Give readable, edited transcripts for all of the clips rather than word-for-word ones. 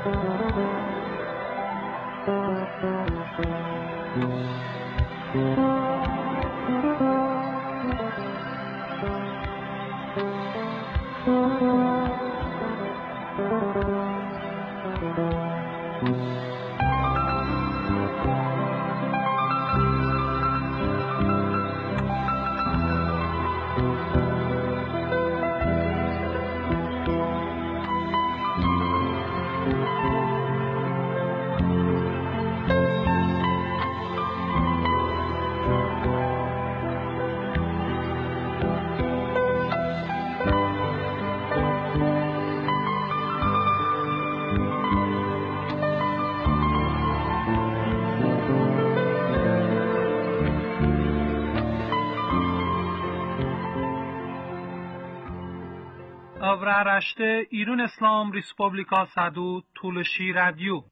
Avraaraște İran İslam Respublika Sadu Tulshi Radio.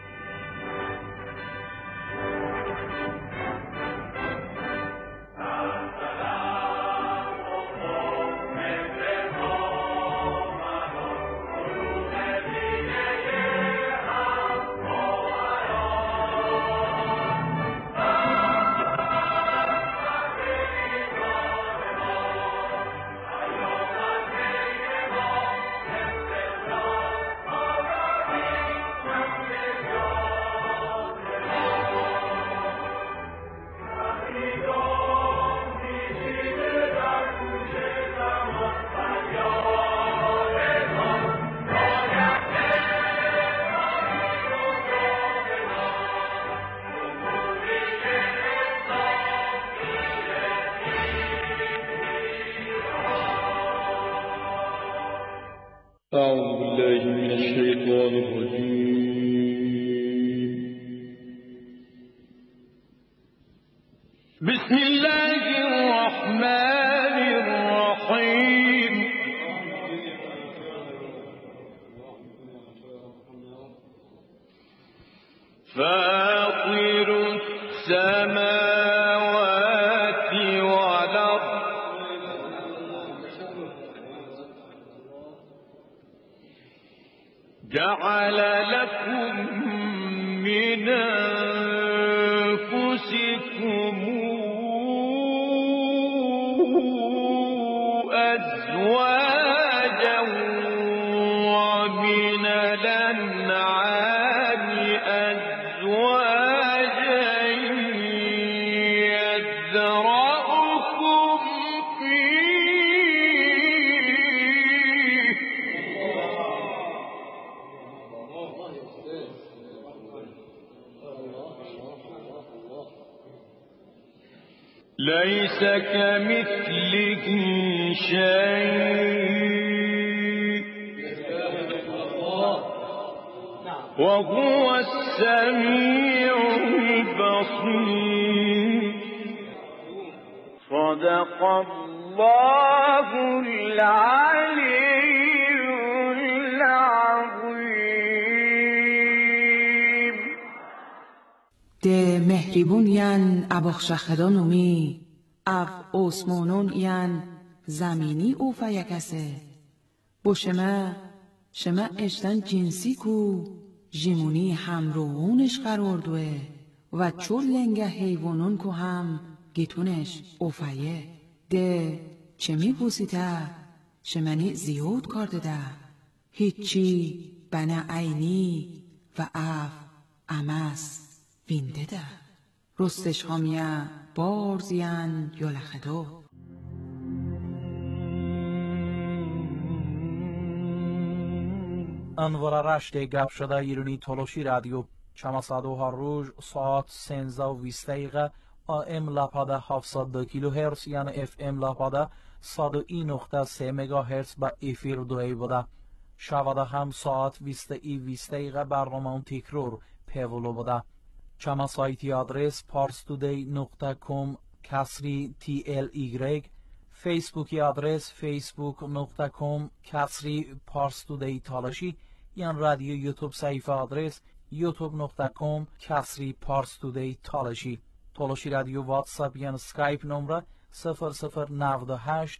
أعوذ بالله من الشيطان الرجيم. بسم الله الرحمن الرحيم. فاطر السماوات والأرض جعل لكم من أنفسكم أزواجا ومن الأنعام أزواجا يذرأكم فيه ليس كمثله شيء وهو السميع البصير. صدق الله العلي العظيم. ده مهربون ین اباخشخدان اومی اف اوسمونون ین زمینی او فیکسه بوشمه شمه اشتن جنسی کو جیمونی همروونش قرار دوه و چور لنگه حیوانون کو هم گیتونش او فیه ده چمی بوسیته شمنی زیاد کارده ده هیچی بنا عینی و اف امس وینده ده رستش هامیه بارزین یولخدو. انوارا گپ شده ایرانی تلاشی رادیو چماسادو هر روز ساعت 13:20 AM لپاده 702 کیلوهرتز یعنی FM لپاده 101.3 مگاهرتز با افیر دوی بوده. شواده هم ساعت 20:20 برنامه تکرار پیولو بوده. چما سایتی آدرس parstoday.com /TLY فیسبوکی آدرس facebook.com /parstoday تالاشی یعنی رادیو یوتیوب صفحه آدرس youtube.com /parstoday تالاشی تالاشی رادیو واتساپ یعنی سکایپ نمره 0098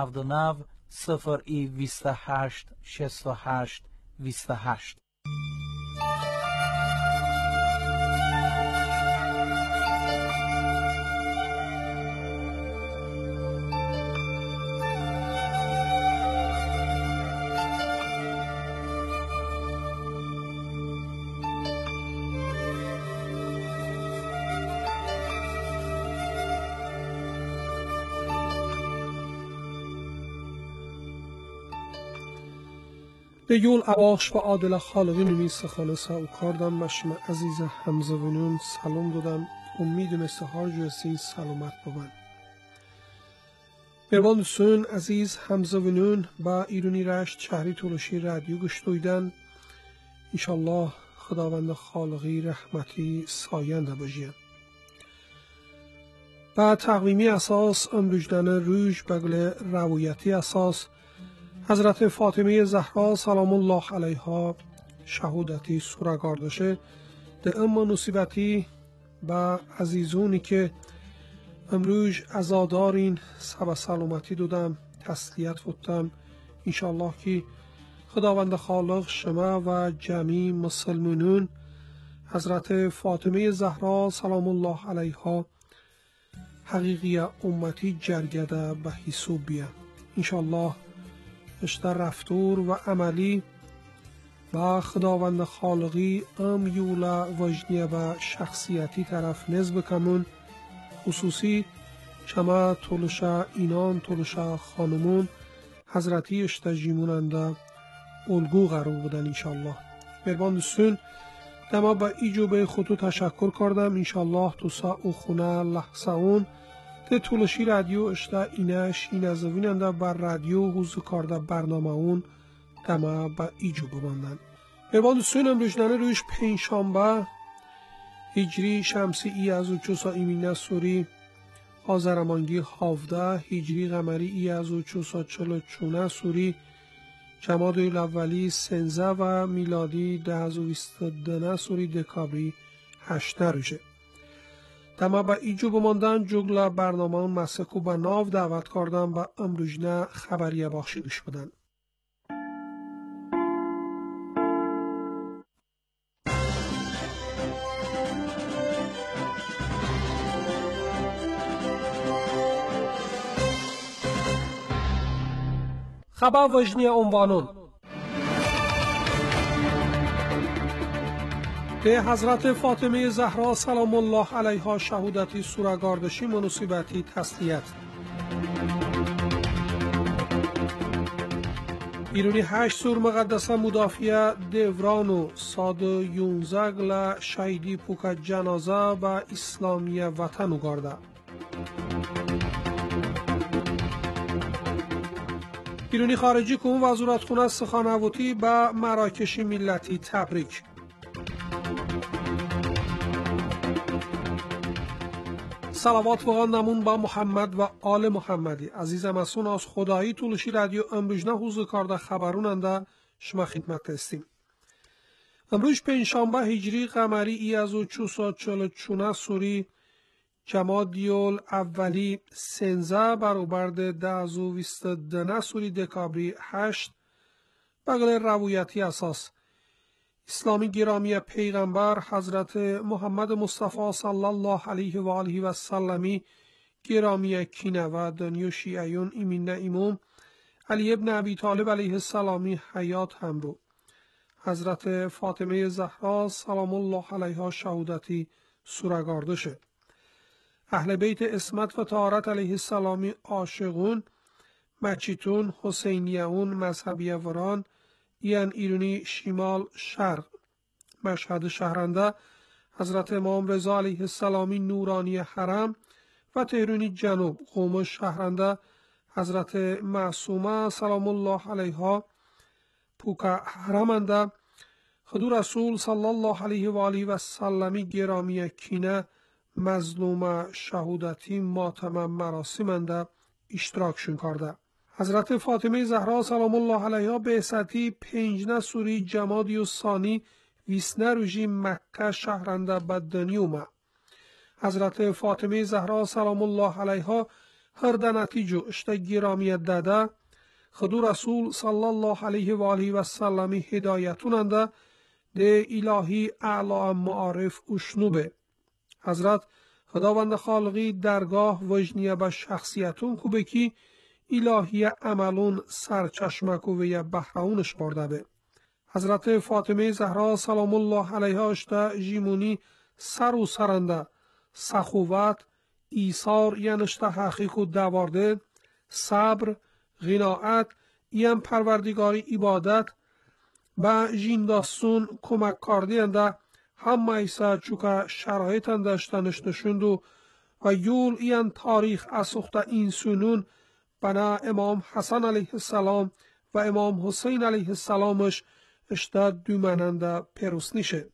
99 028 68 28. به yol abaxsh va adil xalqi nümis xalasa u kardam mashma aziz hamzavunun salom dodam umid مثل هر جوسی سلامت بودن. مهربان دوستان عزیز همزبانان با ایرانی رشت شهری تولوشی رادیو گوش دویدن. انشالله خداوند خالقی رحمتی ساینده باشید. با تقویمی اساس امروزدن روز بگل روایتی اساس حضرت فاطمه زهرا سلام الله علیها شهادتی سورگاردشه ده اما نصیبتی با عزیزونی که امروز عزادارین سبا سلامتی دادم تسلیت فتم. انشالله که خداوند خالق شما و جمعی مسلمانون حضرت فاطمه زهرا سلام الله علیها حقیقی امتی جرگده به حساب بیه. انشالله اشتر رفتور و عملی با خداوند خالقی یولا وجنیه و شخصیتی طرف نزد کمون خصوصی شما طولشا اینان طولشا خانمون حضرتی اشتجیموننده الگو قرار بودن انشالله. مهربان دوستون دما با ایجوبه خودتو تشکر کردم. انشالله تو سا او خونه لحظه اون ده طولشی رادیو اشتا اینش این از ویننده بر رادیو حضور کرده برنامه اون دما با ایجو بماندن. مهربان دوستون امروزنانه رویش پنجشنبه هجری شمسی ای از و چوسا ایمینه سوری آذرمانگی 17 هجری قمری ای از و چوسا چلو چونه سوری جماد الاولی 13 و میلادی 1022 سوری دکابری 8 روشه. دما با ایجو بماندن جگلا برنامه اون مسکو با ناو دعوت کردم و امروزنه خبریه باخشی گوش بدن. خبر وجنی عنوانون به حضرت فاطمه زهرا سلام الله علیها شهادتی سورگاردشی مناسبتی تسلیت. ایرانی 8 سور مقدسه مدافع دورانو ساد 11 گل شهیدی پوکا جنازه و اسلامی وطن گارده. ایرانی خارجی کن وزارتخانه سخنوتی به مراکش ملتی تبریک. صلوات بخوان نمون با محمد و آل محمدی. عزیزم اسون از خدایی طولشی رادیو امروزنه حضور کرده خبروننده شما خدمت هستیم. امروز پنجشنبه هجری قمری ای از و 444 سوری جمادی الاولی 13 برابر 1022 سوری دکابری 8 بغل روایتی اساس اسلامی گرامی پیغمبر حضرت محمد مصطفی صلی الله علیه و آله و سلمی گرامی کینه و دنیا شیعیون ایمین امام علی ابن ابی طالب علیه السلامی حیات هم رو حضرت فاطمه زهرا سلام الله علیها شهادتی سورگارده شد. اهل بیت اسمت و طهارت علیه السلامی عاشقون مچیتون حسینیون مذهبی وران یعن ایرانی شمال شرق مشهد شهرنده حضرت امام رضا علیه السلامی نورانی حرم و تهرانی جنوب قوم شهرنده حضرت معصومه سلام الله علیها پوکا حرمنده خدو رسول صلی الله علیه و آله و سلمی گرامی کینه مظلوم شهودتی ماتم مراسمنده اشتراکشون کرده. حضرت فاطمه زهرا سلام الله علیها بعثتی 5 سوری جمادی الثانی 20 روزی مکه شهرنده به دنیا اومد. حضرت فاطمه زهرا سلام الله علیها هر نتیجه اشته گرامی داده خدو رسول صلی الله علیه و آله و سلمی هدایتوننده ده الهی اعلی معارف اشنوبه. حضرت خداوند خالقی درگاه وجنیه به شخصیتون کوبه کی الهی عملون سرچشمک و وی بحرونش برده به. حضرت فاطمه زهرا سلام الله علیها اشته جیمونی سر و سرنده سخوت ایثار ینشته حقیق و دوارده صبر غناعت یم پروردگاری عبادت با جینداستون کمک کاردینده هم ایسا چوکا شرایط انداشتنش نشوندو و یول این تاریخ اسخته این سنون بنا امام حسن علیه السلام و امام حسین علیه السلامش اشته دومننده پروسنیشه.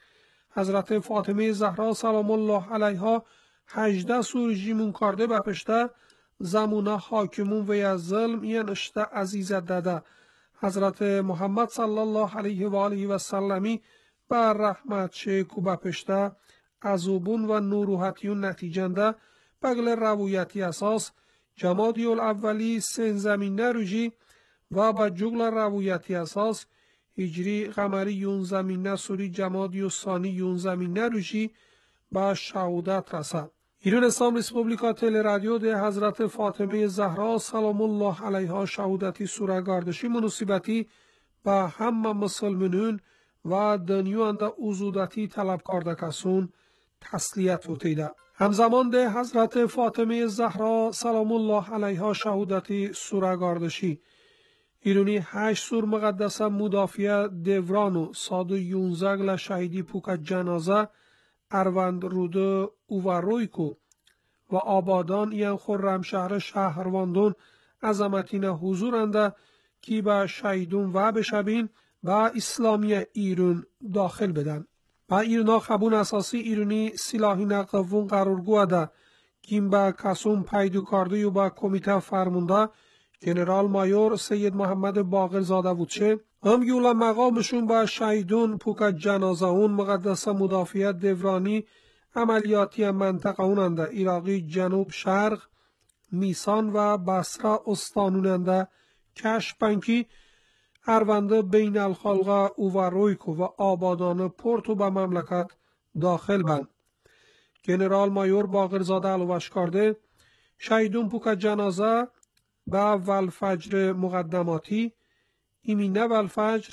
حضرت فاطمه زهرا سلام الله علیها 18 سور جیمون کرده بپشته زمونه حاکمون و یا ظلم این اشته عزیزت داده. حضرت محمد صلی الله علیه و آله و سلمی بر رحمت شیکو بپشته عذوبون و نوروحتیون نتیجنده بگل رویتی اساس جمادی الاولی سن زمینه روژی و با جگل رویتی اساس هجری قمری یون زمینه سوری جمادی و ثانی یون زمینه روژی با شهودت رسد. ایران اسلام ریسپوبلیکا تل رادیو ده حضرت فاطمه زهرا سلام الله علیها شهودتی سورگاردشی مناسبتی با همه مسلمانون و دنیوان ده اوزودتی طلب کرده کسون تسلیت وتیده. همزمان ده حضرت فاطمه زهرا سلام الله علیها شهودتی سورگاردشی ایرانی 8 سور مقدسه مدافع دورانو ساد 11 گل شهیدی پوک جنازه اروند روده اوورویکو و آبادان این خرم شهر شهرواندون عظمتین حضورنده کی به شهیدون و بشبین و اسلامی ایران داخل بدن. با ایرنا خبون اساسی ایرانی سلاحی نقوون قرار گوده کیم به کسون پیدو کرده و با کمیته فرمونده جنرال مایور سید محمد باقر زاده بودشه هم یولا مقامشون با شهیدون پوک جنازه اون مقدسه مدافعیت دورانی عملیاتی منطقه اوننده عراقی جنوب شرق میسان و بصره استانوننده کشپنکی ارونده بین الخلقه اوورویکو و آبادان پورتو به مملکت داخل بند. جنرال مایور باقر زاده علوش کرده شهیدون پوک جنازه به والفجر مقدماتی ایمینه والفجر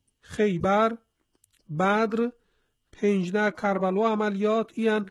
خیبر بدر پنجنه کربلو عملیات این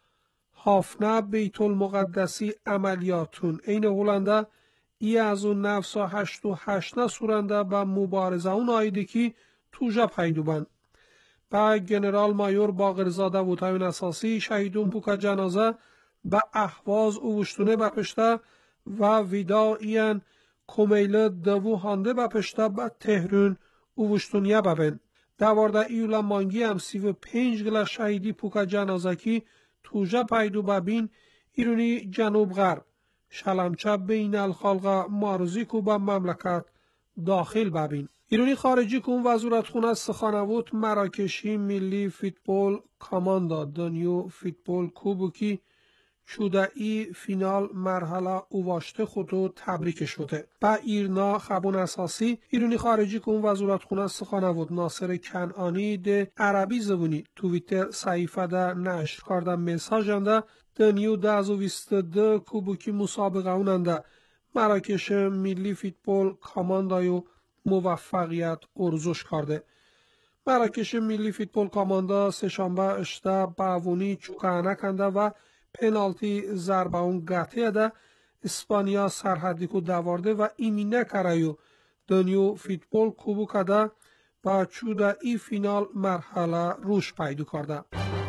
هافنه بیت المقدسی عملیاتون این هولنده ای از اون نفس و 8 سورنده به مبارزه اون آیده که توجه پیدو بند. با جنرال مایور باقرزاده و تاین اساسی شهیدون پوک جنازه به احواز اوشتونه بپشته و ویدا این کمیله دوو هانده بپشته به تهرون اوشتونیه ببین. دوارده ایولا مانگی هم 35 گل شهیدی پوک جنازه کی توجه پیدو ببین ایرونی جنوب غرب شلمچه بین الخلقه معرضی کو به مملکت داخل ببین. ایرانی خارجی کن وزارت خونه سخانوت مراکشی ملی فوتبال کاماندا دنیو فوتبال کوبوکی شده ای فینال مرحله اواشته خودو تبریک شده. با ایرنا خبون اساسی ایرانی خارجی کن وزارت خونه سخانوت ناصر کنعانی ده عربی زبونی تویتر صحیفه ده نشر کرده مساجنده دنیو 2022 کوبوکی مسابقه اوننده مراکش ملی فوتبال کاماندایو موفقیت ارزش کرده. مراکش ملی فوتبال کاماندا سه‌شنبه اشته باونی چوکانه کنده و پنالتی ضربه اون گته ده اسپانیا سرحدی کو دوارده و ایمینه کرایو دنیو فوتبال کوبو کده و چوده ای فینال مرحله روش پیدا کرده.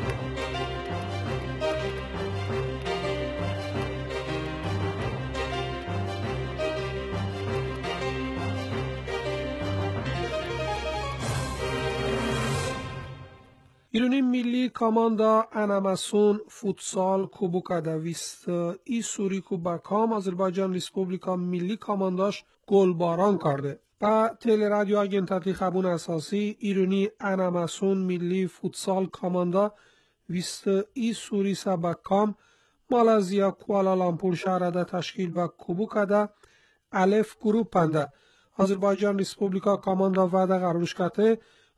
ایرانی ملی کاماندا اناماسون فوتسال کوبوکا دویست ای سوری کو برکام آذربایجان ریسپوبلیکا ملی کامانداش گلباران کرده. با تل رادیو آگنتاتی خبون اساسی ایرانی اناماسون ملی فوتسال کاماندا ویست ای سوری سبکام مالزیا کوالالامپور شهرده تشکیل با کوبوکا ده الف گروپ پنده آذربایجان ریسپوبلیکا کاماندا وعده قرارش کته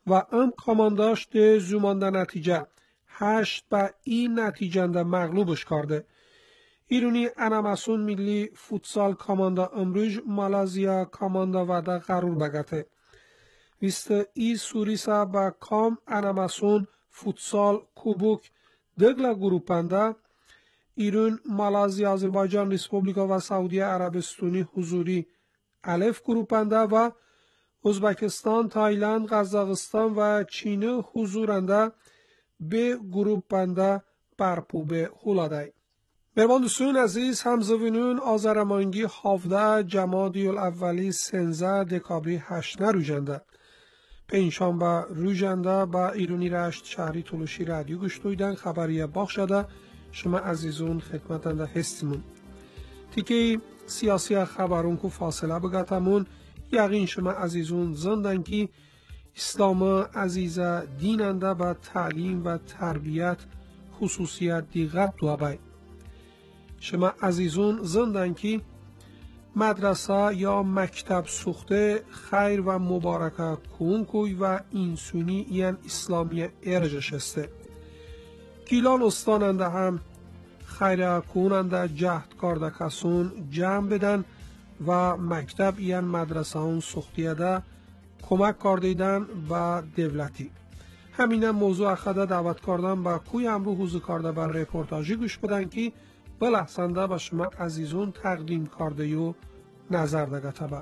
و ام کامانداش ده زومانده نتیجه 8 به این نتیجنده مغلوبش کرده. ایرونی اناماسون ملی فوتسال کاماندا امروز مالازیا کاماندا و ده قرار بگته. ویست ای سوریسا با کام اناماسون فوتسال کوبوک دگلا گروپنده ایران، مالازیا، آذربایجان، ریسپوبلیکا و سعودی عربستانی حضوری الف گروپنده و ازبکستان، تایلند، قزاقستان و چین حضورنده به گروپنده برپوبه هولادای. مهربان دوستان عزیز، همزوینون آذرمانگی 17 جمادی الاولی 13 دکابری 8 روزنده پنجشنبه روزنده با ایرانی رشت شهری تولوشی رادیو گوش دویدن خبری باخ شده شما عزیزون خدمتنده هستیمون. تیکه سیاسی خبرون کو فاصله بگتمون یقین شما عزیزون زندن که اسلام عزیزه دیننده با تعلیم و تربیت خصوصیت دیگر دوابای. شما عزیزون زندن که مدرسه یا مکتب سوخته خیر و مبارکه کونکوی و اینسونی یعن اسلامی ارجش هسته. گیلان استاننده هم خیر کوننده جهد کرده کسون جمع بدن و مکتب یعن مدرسه اون سوختیه ده کمک کردیدن با دولتی. همین موضوع اخده دعوت کردن با کوی امرو حوزه کرده بر رپورتاجی گوش بدن که بلحظنده با شما عزیزون تقدیم کرده و نظر دگه تبا.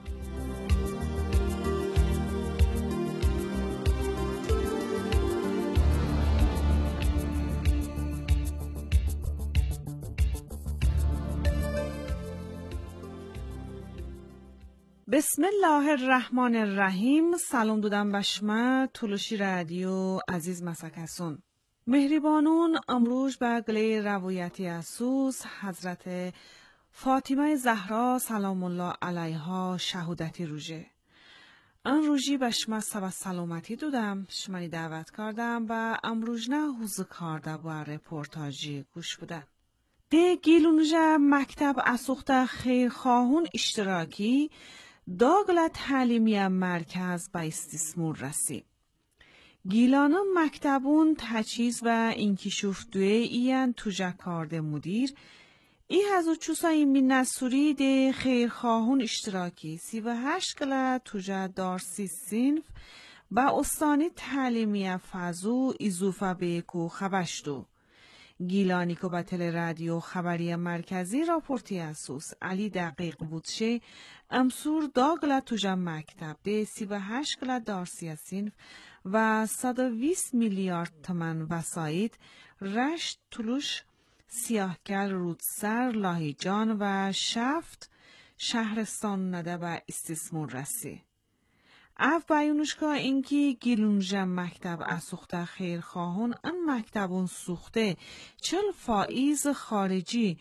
بسم الله الرحمن الرحیم. سلام دودم به شما تولوشی رادیو عزیز مسکسون. مهربانون امروز به گله روایتی اسوس حضرت فاطمه زهرا سلام الله علیها شهودتی روژه. ان روژی به شما سبا سلامتی دودم شمانی دعوت کردم و امروز نه حوزه کرده با رپورتاجی گوش بودن. ده گیلونجا مکتب اسوخته خیرخواهون اشتراکی داگل تعلیمی مرکز با استثمار رسی. گیلانو مکتبون تجهیز و انکشاف دوی این توجه کرده مدیر ای هزو چوسای مینسوری ده خیرخواهون اشتراکی 38 گله توجه دارسی سینف با استانی تعلیمی فضو ایزوفه بیکو خبشتو. گیلانی که با تل رادیو خبری مرکزی راپورتی اسوس علی دقیق بودشه امسور داگله توجه مکتب ده 38 گله دارسی سینف و 120 میلیارد تومان وسایت رشت تلوش سیاهگل رودسر لاهیجان و شفت شهرستان نده و استثمار رسی. اف بیانوشگاه اینکی گیلونجا مکتب اسوخته خیرخواهون ان مکتبون سوخته 40 فائز خارجی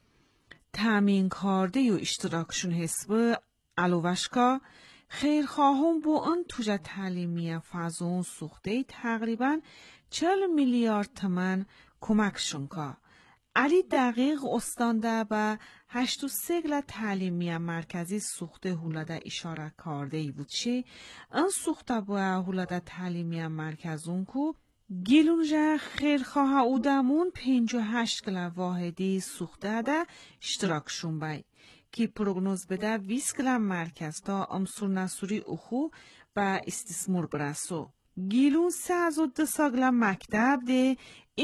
تامین کرده و اشتراکشون حسب علوشکا خیرخواهون با ان توجه تعلیمی فازون سوخته تقریبا 40 میلیارد تومان کمکشون که علی دقیق استانده به 83 گله تعلیمی مرکزی سوخته هولاده اشاره کرده ای بود چه ان سوخته با هولاده تعلیمی مرکزون کو گیلونجا خیرخواه اودمون 58 گله واحدی سوخته ده اشتراکشون بای که پروگنوز بده 20 گله مرکز تا امسور نسوری اخو با استثمار برسو. گیلون 32 گله مکتب ده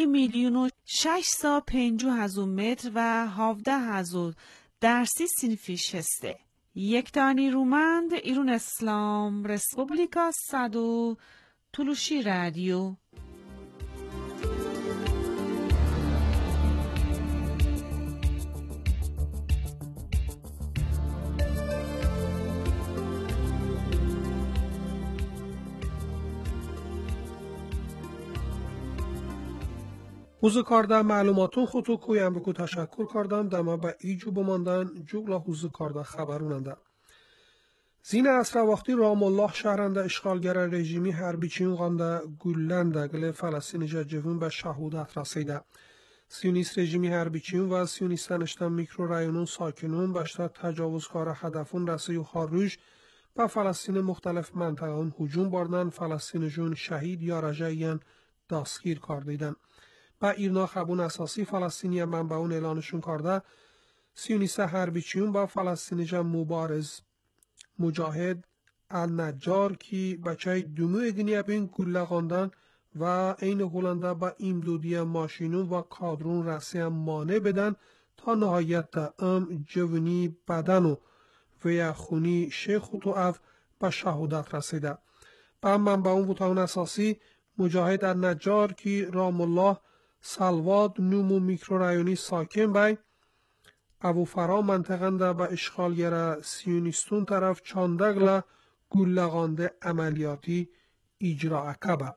1,650,000 متر و 17,000 درسی سینفیش هسته. یک تانی رومند ایرون اسلام رسپوبلیکا صدو تولوشی رادیو. حوزه کارده معلوماتون خودتو کویم بکو تشکر کردم دما با ایجو بماندن جوگلا حوزه کارده خبروننده. زین اصر وقتی رام الله شهرنده اشغالگر رژیمی حربی چین غانده گلنده گل فلسطین جوون به شهودت رسیده. سیونیست رژیمی حربی چین و سیونیستانشتن میکرو رایونون ساکنون باشتر تجاوزکار هدفون رسی و خاروش به فلسطین مختلف منطقه هجوم بردن. فلسطین جون شهید یا رجعیان دستگیر کردیدن. با ایرنا خبون اساسی فلسطینی منبعون اعلانشون کرده سیونیست حربیچیون با فلسطینی جان مبارز مجاهد النجار کی بچه دومو گنیا بین گلغاندن و این هولنده با امدادی ماشینون و کادرون رسی مانع بدن تا نهایت جوانی بدن و خونی شیخ و اف به شهادت رسیده. با منبعون بوتاون اساسی مجاهد النجار کی رام الله سلواد نومو میکرورایونی ساکن بای ابو فرا منطقه به اشغالگر سیونیستون طرف چاندگل گلغانده عملیاتی اجرا کبه.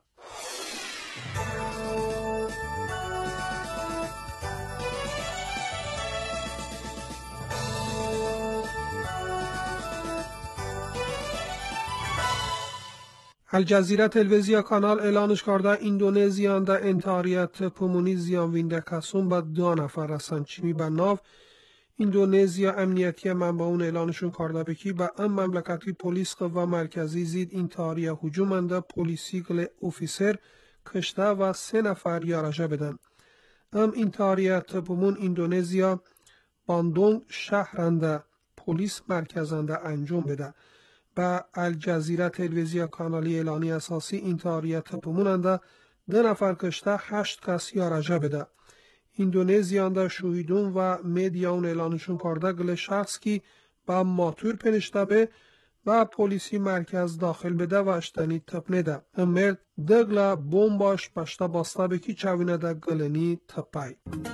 الجزیره تلویزیا کانال اعلانش کرده اندونزیان در انتحاریت پومونی زیان وینده کسون به 2 نفر رسند. چیمی به ناو اندونزیا امنیتی منبعون اعلانشون کرده بکی به ام مملکتی پلیس قوه مرکزی زید انتحاریه هجومنده پلیسی گل اوفیسر کشته و 3 نفر یارجه بدن. ام انتحاریت پومون اندونزیا باندونگ شهرنده پلیس مرکزنده انجام بده. با الجزیره تلویزیا کانالی اعلانی اساسی انتحاریت پوموننده 2 نفر کشته 8 کس یارجه بده. اندونزیان در شهیدون و میدیاون اعلانشون کرده گل شخص کی با ماتور پنشته به و پلیسی مرکز داخل بده و اشتنی تپنه ده. امرد دگل بومباش پشته باسته بکی چوینه ده گلنی تپای.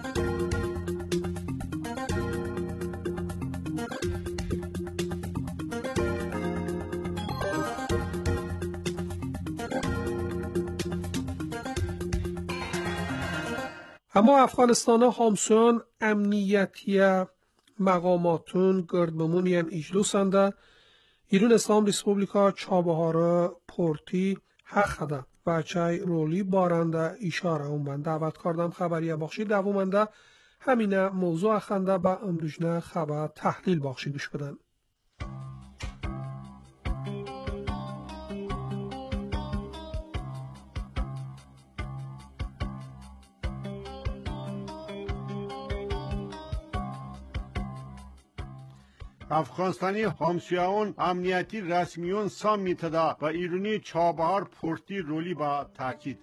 اما افغانستان همسان امنیتی مقاماتون گردبمون ین اجلوسنده ایران اسلام ریسپوبلیکا چابهار پورتی حق ده و چای رولی بارنده اشاره اون من دعوت کردم خبریه بخشی دوامنده همینه موضوع اخنده با امروزنه خبر تحلیل بخشی گوش بدن. افغانستانی همسایه‌ان امنیتی رسمیون سامیت ده و ایرانی چابهار پورتی رولی با تاکید.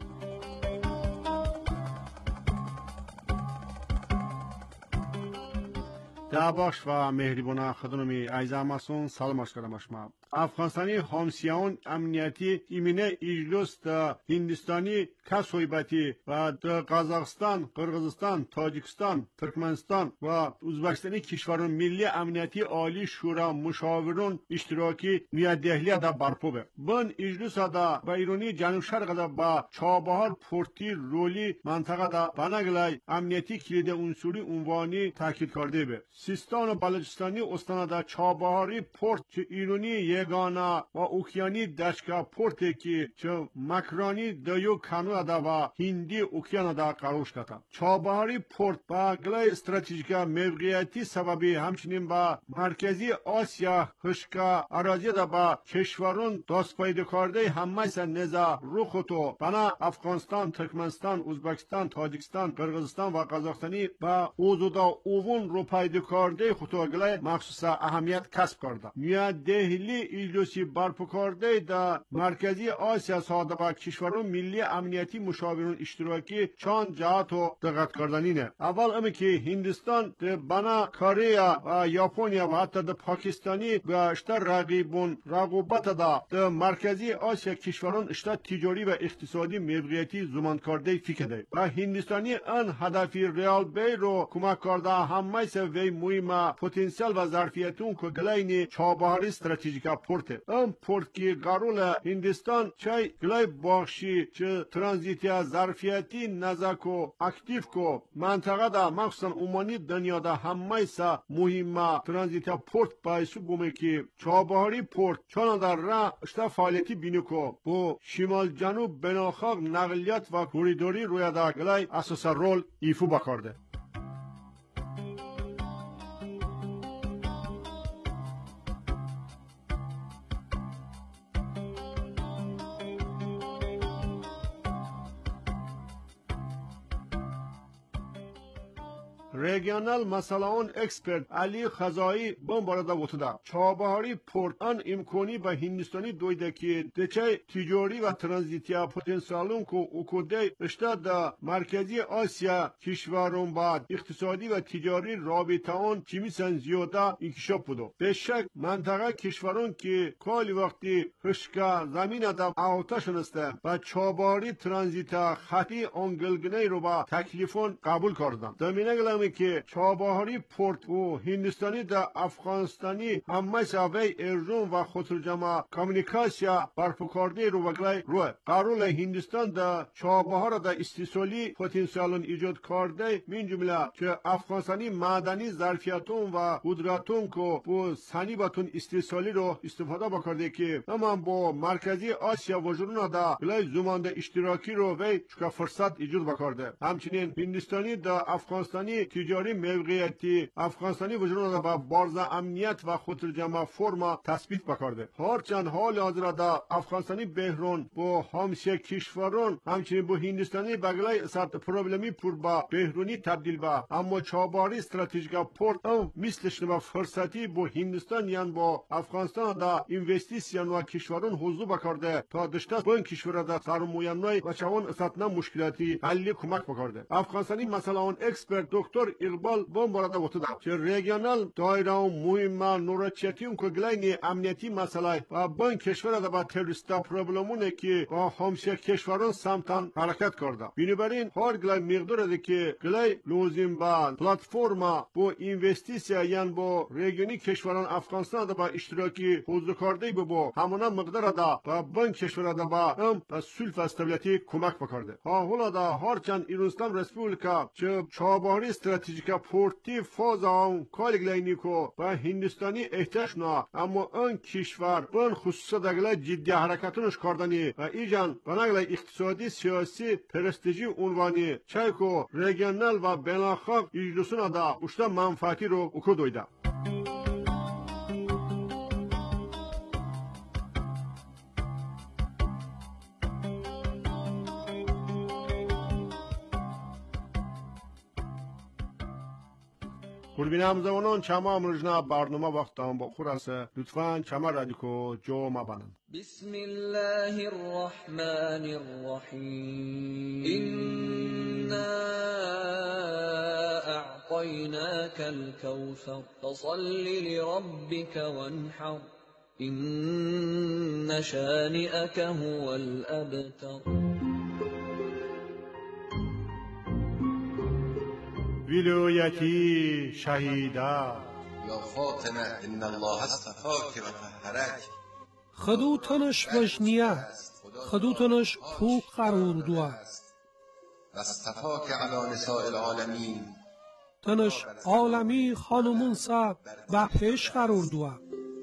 دعواش و مهربان خدمتی عزیزمسون سلامش کردم شما. افغانستانی همسایه‌ان امنیتی ایمنه اجلس ده هندستانی کسویبتی و ده قزاقستان، قرغیزستان، تاجیکستان، ترکمنستان و ازبکستانی کشوران ملی امنیتی عالی شورا مشاوران اشتراکی نیا دهلی ده برپا به. بن اجلس ده با ایرانی جنوب شرق ده با چابهار پورتی رولی منطقه ده بنگلای امنیتی کلید عنصری عنوانی تاکید کرده به. سیستان و بلوچستانی استان ده چابهاری پورت چه ایرانی یگانا و اوکیانی دشکا پورت که چه مکرانی دیو کانو ده و هندی اوکیان ده قروش کتا. چابهاری پورت با گلای استراتژیکا موقعیتی سببی همچنین با مرکزی آسیا خشکا اراضی ده با کشورون دست پیدا کرده همه سر نزا روخوتو بنا افغانستان، ترکمنستان، ازبکستان، تاجیکستان، قرغیزستان و قزاقستانی با اوزودا اوون رو پیدا کرده خطوگلای مخصوص اهمیت کسب کرده. نیا دهلی ایجلوسی برپا کرده در مرکزی آسیا ساده با کشوران ملی امنیتی مشاوران اشتراکی چند جهات و دقت کردنینه. اول امی که هندستان در بنا کره و یاپونیا و حتی در پاکستانی و اشتر رقابت در مرکزی آسیا کشوران اشتر تجاری و اقتصادی موقعیتی زمان کرده فکره. و هندستانی ان هدفی ریال بی رو کمک کرده همه سه وی مهمه پتانسیل و ظرفیتون که گلاینی چابهاری استراتژیکا پورت. ام پورت کی قرول هندستان چای گلای بخشی چه ترانزیتی ظرفیتی نزاک و اکتیو کو منطقه دا مخصوصا عمومی دنیا دا همه سه مهمه ترانزیتی پورت بایسو گومه که چابهاری پورت چون در راه اشتا فعالیتی بینو کو با شمال جنوب بناخاق نقلیات و کوریدوری روی دا گلای اساس رول ایفو بکرده. regional masalaon expert Ali Khazai bom barada وتدا چابهاری پورت ان امکانی به هندستانی دویده که دچه تجاری و ترانزیتیا پتانسیالون کو اوکوده اشتا دا مرکزی آسیا کشورون بعد اقتصادی و تجاری رابطه آن چمیسن زیاده انکشاف بودو به شک منطقه کشورون که کالی وقتی خشکا زمین دا آتش نسته و چابهاری ترانزیتا خطی آنگلگنه رو با تکلیفون قبول کردن دمینه گلمی که چابهاری پورت و هندستانی دا افغانستانی همه سوی ارزون و خطرجمع کامونیکاسیا برپکارده رو بگلای روی قرول هندستان دا چابهار دا استیصالی پتانسیالون ایجاد کرده من جمله که افغانستانی معدنی ظرفیتون و قدرتون که با سنی باتون استیصالی رو استفاده بکرده که اما با مرکزی آسیا وجودون دا گلای زمان دا اشتراکی رو وی چکا فرصت ایجاد بکرده همچنین هندستانی دا افغانستانی تجاری موقعیتی افغانستانی وجودون دا با بارز امنیت و خطرجمع فرما تثبیت بکرده هرچند حال حاضر دا افغانستانی بحران با همسایه کشوران همچنین با هندستانی بگلای سرد پروبلمی پر با بحرانی تبدیل با اما چابهاری استراتژیک پورت او مثلش با فرصتی با هندستان یان با افغانستان دا اینوستیسیون و کشوران حضور بکرده تا دشته با این کشور دا سرمایه‌ای و چون اساتنا مشکلاتی حل کمک بکرده افغانستانی مثلا اون اکسپرت دکتر اقبال بم برده وتدا که ریجنال دایره مهم نورچتیون که گلای امنیتی مسئله و با این کشور دا با تروریستا پروبلمونه که با همسایه کشوران سمتان حرکت کرده بنابراین هر گلای مقدار که گلای لازم با پلتفرما با اینوستیسیا یان با ریجنی کشوران افغانستان دا با اشتراکی حضور کرده با همونا مقدار دا با این کشور دا با هم با سلف استابیلیتی کمک بکرده حالا دا هرچند ایرانستان رسپوبلیکا چه چابهاری استراتژیک پورتی فاز آن کالگلاینی کو با هندستانی احتیاج نه اما آن کشور با خصوصا دگلا جدی حرکتونش کردنی و ایجان بناگلا اقتصادی سیاسی پرستیجی عنوانی چایکو ریجنال و بین‌الخاق اجلسونا دا اشتا منفعتی رو اکو دویده قربین زمانان چما امروزنا برنامه وقتان با خور است لطفاً چما رادیو جو ما بانند بسم الله الرحمن الرحیم إنا أعطيناك الكوثر فصل لربك وانحر إن شانئك هو الأبتر ولایتی شهیده یا فاطمه ان الله اصطفاک و طهرک خدو تنش وجنیه خدو تنش پوک قرار دوه و اصطفاک علی نساء العالمین تنش عالمی خانمون سا به پیش قرار دوه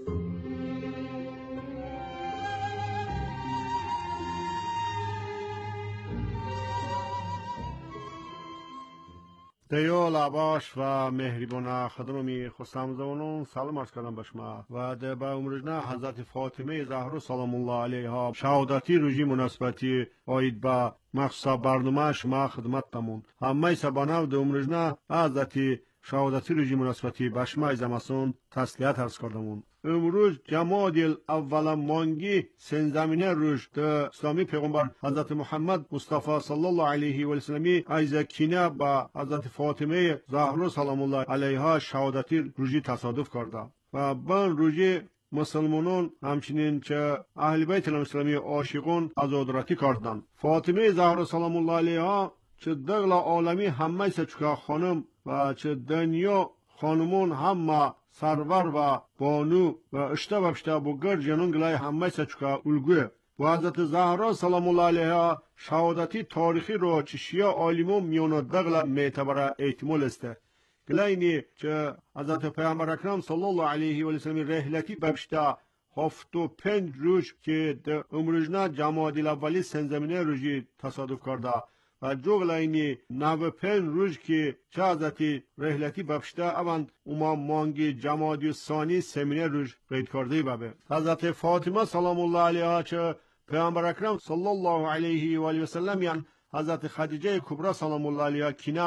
دیو لباش و مهربان خدمتی خواستم زمانون سلام عرض کردم به شما و در با امروزنا حضرت فاطمه زهرا سلام الله علیها شهادتی روزی مناسبتی آید با مخصوص برنامه شما خدمتتمون همه سبانه در امروزنا حضرت شهادتی روزی مناسبتی به شما زمسون تسلیت عرض کردمون امروز جمادی اول مانگی سنزمینه روز در اسلامی پیغمبر حضرت محمد مصطفی صلی الله علیه و سلمی ایزا کینه با حضرت فاطمه زهرا سلام الله علیها شهادتی روزی تصادف کرده و بان روزی مسلمانان همچنین چه اهل بیت الاسلامی عاشقان عزادراتی کردند فاطمه زهرا سلام الله علیها چه دغل عالمی همه سچکا خانم و چه دنیا خانمون همه سرور و بانو و اشتا و اشتا بگر جنون گلای همه سچکا الگوه و حضرت زهرا سلام الله علیها شهادتی تاریخی رو چشیا عالمون میون دغل معتبر احتمال است گلاینی چه حضرت پیامبر اکرم صلی الله علیه و سلم رحلتی ببشتا 75 روز که در امروزنا جمادی الاولی سنزمینه روزی تصادف کرده و جوگلاینی 95 روز که چه حضرت رحلتی ببشته اوند اوما مانگی جمادی ثانی سمینه روز قید کرده بابه حضرت فاطمه سلام الله علیها چه پیامبر اکرم صلی الله علیه و سلم یعنی حضرت خدیجه کبرا سلام الله علیها کینه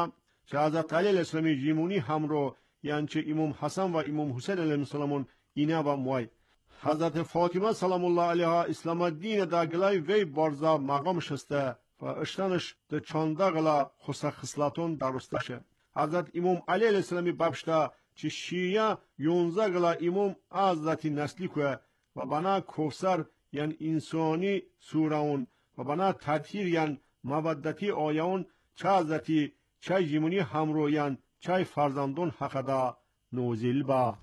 چه حضرت علی علیه السلام جیمونی همرو یعنی چه امام حسن و امام حسین علیه السلام اینه و موی حضرت فاطمه سلام الله علیها اسلام الدین دا گلای وی بارزا مقام شسته و اشتنش ده چانده گلا خسا خسلاتون درسته شه حضرت امام علی علیه السلام بابشتا چه شیعه 11 گلا امام حضرت نسلی که و بنا کوثر یعنی انسانی سورون و بنا تطهیر یعنی مودتی آیون چه حضرتی چه جیمونی همرو یعنی چه فرزندون حقدا نوزیل با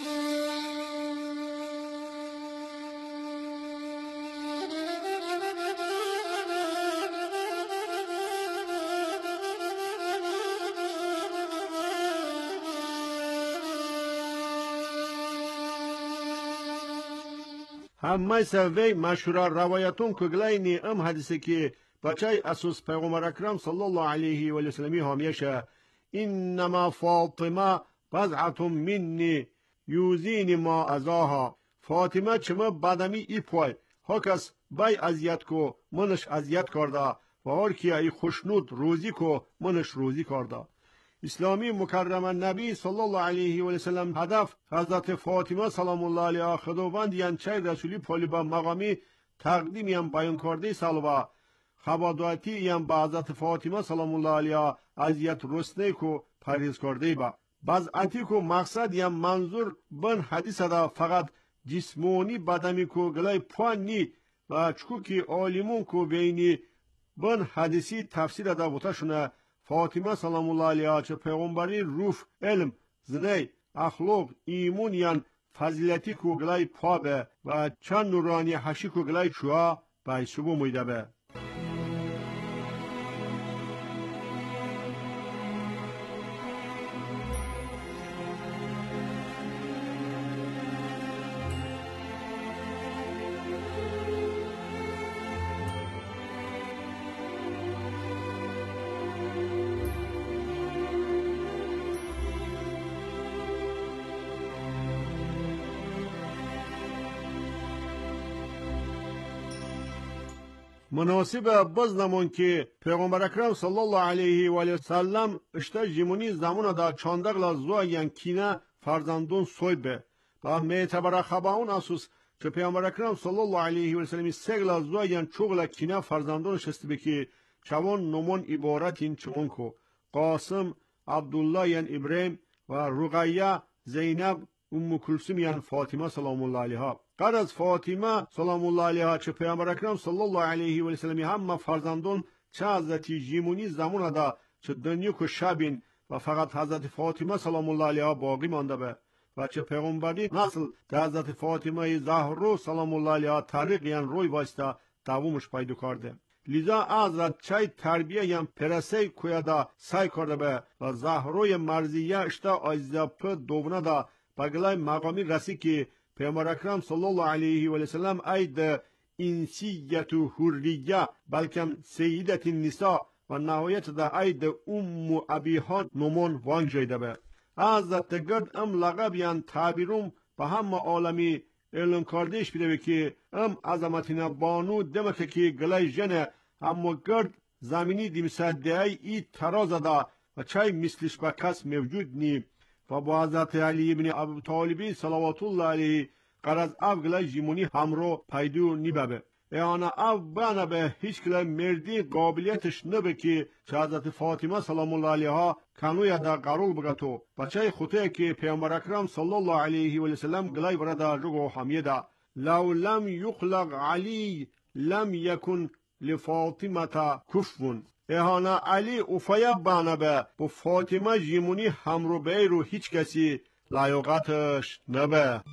همه سوی مشهور روایتون کگلینی حدیثی که بچه اساس پیغمبر اکرم صلی الله علیه و سلم همیشه انما فاطمه بضعه منی یوزین ما ازاها فاطمه چما بدمی ای پای هاکس بای اذیت کو منش اذیت کرده و هر کی ای خوشنود روزی کو منش روزی کرده اسلامی مکرم نبی صلی الله علیه و سلم هدف حضرت فاطمه سلام الله علیها خداوند یان چای رسولی پالی با مقامی تقدیم یان بیان کرده سالوا خبرداری یان با حضرت فاطمه سلام الله علیها اذیت رسنه کو پرهیز کرده با بعضی کو مقصد یان منظور بن حدیث دا فقط جسمانی بدمی کو گلای پانی و چکو کی عالمون کو بینی بن حدیثی تفسیر دا بوتاشونه فاطمه سلام الله علیها چه پیغمبری روف علم زنی اخلاق ایمون یان فضیلتی کو گلای پابه و چند نورانی حشی کو گلای چوا بای شبو مویده به مناسب بزنمون که پیغمبر اکرم صلی الله علیه و سلم اشتا جیمونی زمان دا چاندقلا زوا یان کینه فرزندون سوی به و معتبر خباون اساس که پیغمبر اکرم صلی الله علیه و سلم سگلا زوا یان چوغلا کینه فرزندون شسته به که چوان نمون عبارت این چون کو قاسم عبدالله یان ابراهیم و رقیه زینب ام کلثوم یان فاطمه سلام الله علیها قد از فاطمه سلام الله علیها چه پیامبر اکرم صلی الله علیه و سلم هم فرزندان چه حضرت جیمونی زمان دا چه دنیا کو شبین و فقط حضرت فاطمه سلام الله علیها باقی مانده به و چه پیغمبری نسل در حضرت فاطمه زهرا سلام الله علیها طریق یان روی واسطه دوامش پیدا کرده لذا حضرت چای تربیه یان پرسه کویدا سعی کرده به و زهرای مرضیه اشتا ایزاپ دوبنه دا بگلای مقامی رسی که پیامبر اکرم صلی الله علیه و سلم اید انسیت و حریه بلکه سیدت النساء و نهایت دا اید ام ابیها نمون وان جایده به حضرت گرد لقب یان تعبیرم به همه عالمی اعلان کردهش بیده که عظمتین بانو دمکه که گلای جنه اما گرد زمینی دیمسده ای تراز دا و چای مثلش به کس موجود نی و با حضرت علی ابن ابی طالبی صلوات الله علیه قرض افگلای جیمونی همرو پیدو نیبه ایانا اف بنا به هیچ کلای مردی قابلیتش نبه که چه حضرت فاطمه سلام الله علیها کنوی دا قرول بگتو بچه خطه که پیامبر اکرم صلی الله علیه و سلم گلای برده رگو حمیه دا لو لم یخلق علی لم یکن لفاطمه کفون ایهانا علی افایه بنا به با فاطمه جیمونی همرو بیرو هیچ کسی لایقتش نبه